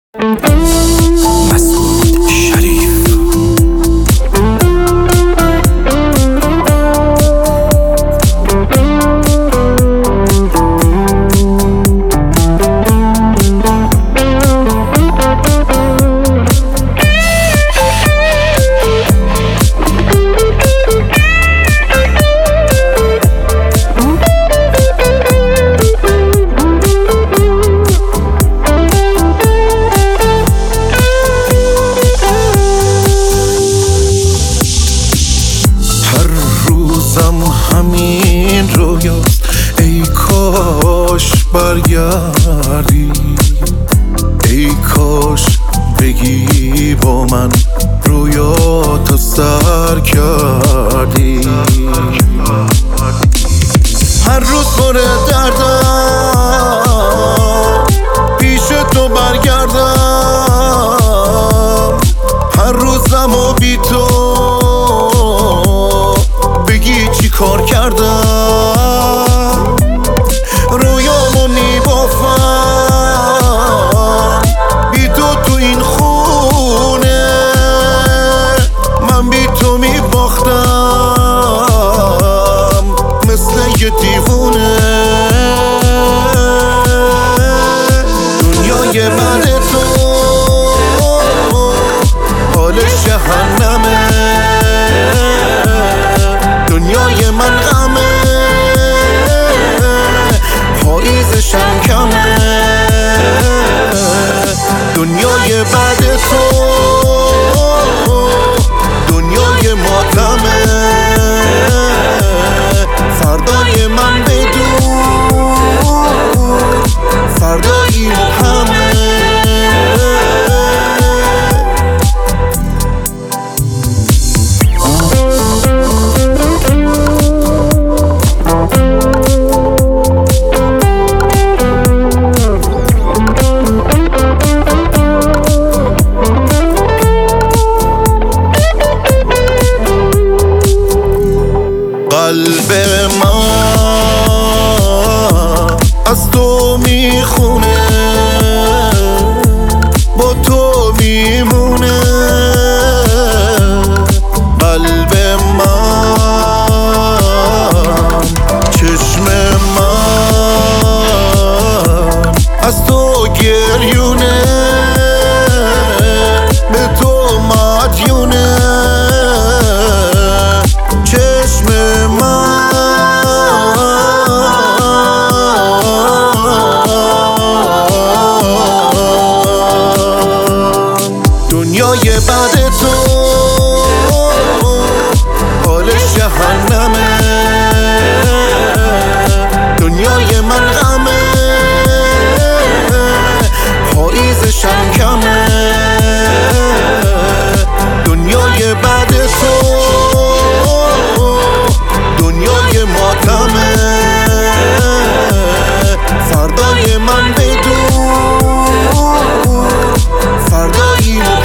مسعود شریف. همین رویاست، ای کاش برگردی، ای کاش بگی با من رویاتو سر کردی. هر روز پر دردم پیش تو برگردم، هر روزم و بی تو بگی چی کار کردم. رویامو میبافم بی تو این خونه، من بی تو میباختم مثل یه دیوونه. دنیای بعد تو حالش جهنمه، دنیای من غمه، پاییزشم کمه. دنیای بعد تو دنیای ماتمه، فردای من بدون فردای همه. قلب من از تو میخونه، با تو میمونه. قلب من، چشم من از تو گریونه، به تو مدیونه. چشم دنیای بعد تو حالش جهنمه، دنیای من غمه، پاییزشم کمه. دنیای بعد تو دنیای ماتمه، فردای من بدون فردای